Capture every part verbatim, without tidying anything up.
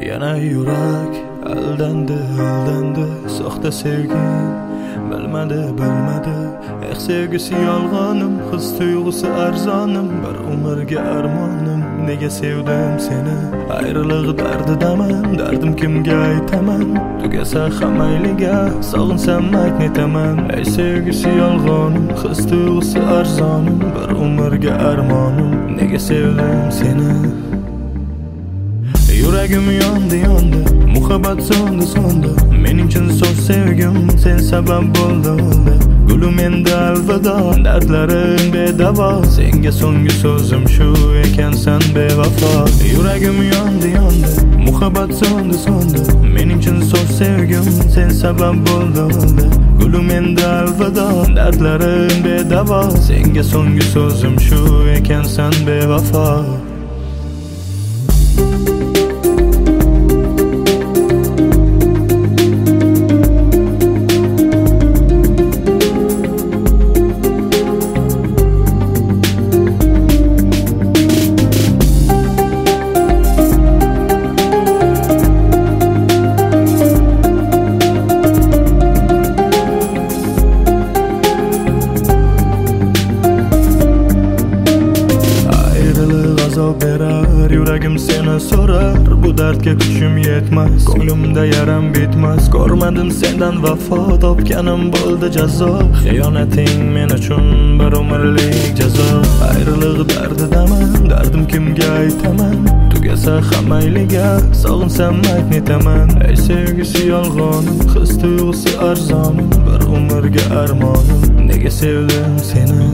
Yana yurak aldandi, aldandi soxta sevgi. Bilmadi, bilmadi eh sevgisi yolg'onim, his tuyg'usi arzonim, bir umrga armonim. Nega sevdim seni? Ayriliq dardidaman, dardim kimga aytaman? Tugasa ham mayliga, sog'insam aytmaytaman. Ey sevgisi yolg'onim, his tuyg'usi arzonim, bir umrga armonim. Nega sevdim seni? Yuragim yondi, yondi, muhabbat so'ndi, so'ndi. Mening chin so'z sevgim sen sabab bo'ldi, bo'ldi. Gulim endi alvido, dardlarim bedavo. Senga so'nggi so'zim shu ekansan bevafo. Yuragim yondi, yondi, muhabbat so'ndi, so'ndi. Mening chin so'z sevgim sen sabab bo'ldi, bo'ldi. Gulim endi alvido, dardlarim bedavo. Senga so'nggi so'zim shu ekansan bevafo. Berar, yuragim seni so'rar, bu dardga kuchim yetmas, ko'nglimda yaram bitmas. Ko'rmadim sendan vafo, topganim bo'ldi jazo. Xiyonating men uchun bir umrlik jazo. Ayriliq dardidaman, dardim kimga aytaman? Tugasa ham mayliga, sog'insam aytmaytaman. Ey sevgisi yolg'onim, his tuyg'usi arzonim, bir umrga armonim. Nega sevdim seni?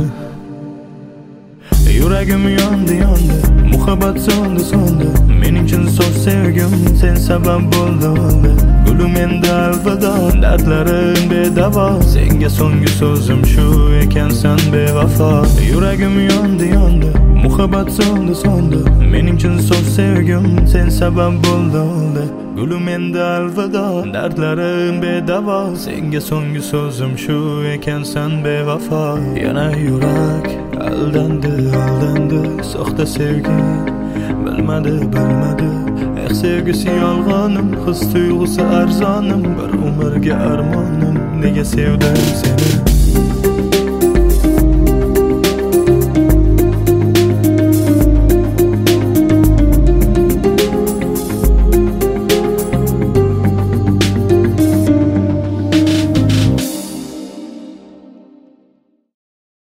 Yuragim yondi, yondi, muhabbat so'ndi, so'ndi. Mening chin so'z sevgim sen sabab bo'ldi, bo'ldi. Gulim endi alvido, dardlarim bedavo. Senga so'nggi so'zim shu ekansan bevafo. Yuragim yondi, yondi, muhabbat so'ndi, so'ndi. Mening chin so'z sevgim sen sabab bo'ldi, bo'ldi. Gulim endi alvido, dardlarim bedavo. Senga so'nggi so'zim shu ekansan bevafo. Yana yurak aldandi, aldandi soxta sevgi. Bilmadi, bilmadi eh sevgisi yolg'onim, his tuyg'usi arzonim, bir umrga armonim. Nega sevdim seni?